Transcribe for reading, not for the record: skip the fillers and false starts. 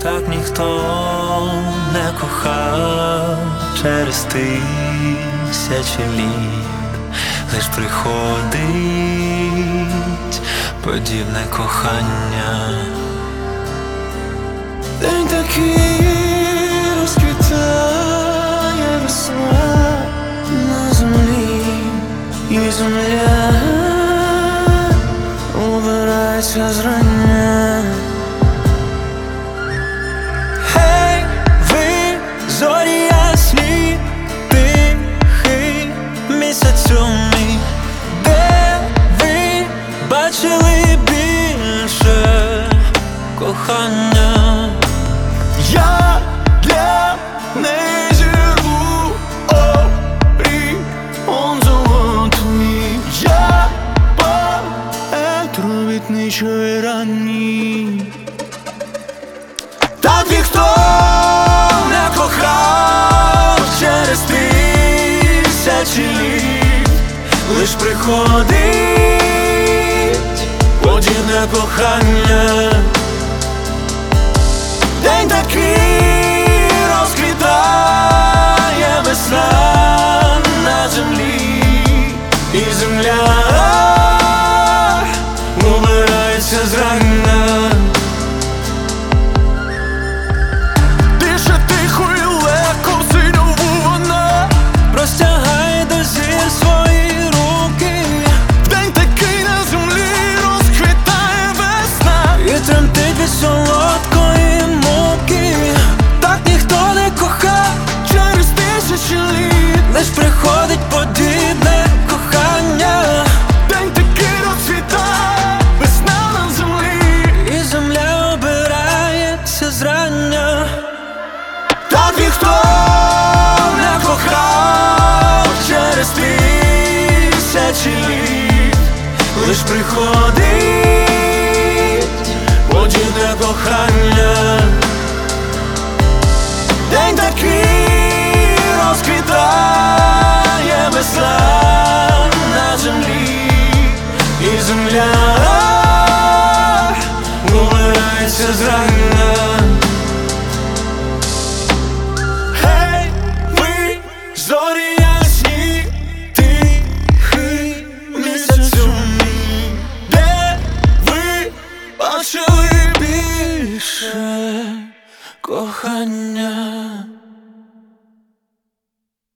Так ніхто не кохав через тисячі літ, лиш приходить подібне кохання. День такий розквітає весна на землі, і земля убирається зрання. Гей, ви, зорі ясні, тихий місяцю мій, де ви бачили більше кохання? Я для неї зірву оріон золотий, я поет робітничої рані. Так ніхто не кохав через тисячі літ, лиш приходить подібне кохання. День такий розквітає весна на землі, і земля убирається зрання. Дише тихо і легко в синьову вона, простягає до зір свої руки. День такий на землі розквітає весна, і тремтить від солодкої муки. Так ніхто не кохав через тисячі літ, лиш приходить подібне кохання. День такий розцвітає весна на землі, і земля обирається зрання. Так ніхто не кохав через тисячі літ, лиш приходить подібне кохання. День такий розквітає весна на землі, і земля убирається зрання. Гей, ви, зорі ясні, тихий місяцю мій, де ви бачили більше кохання?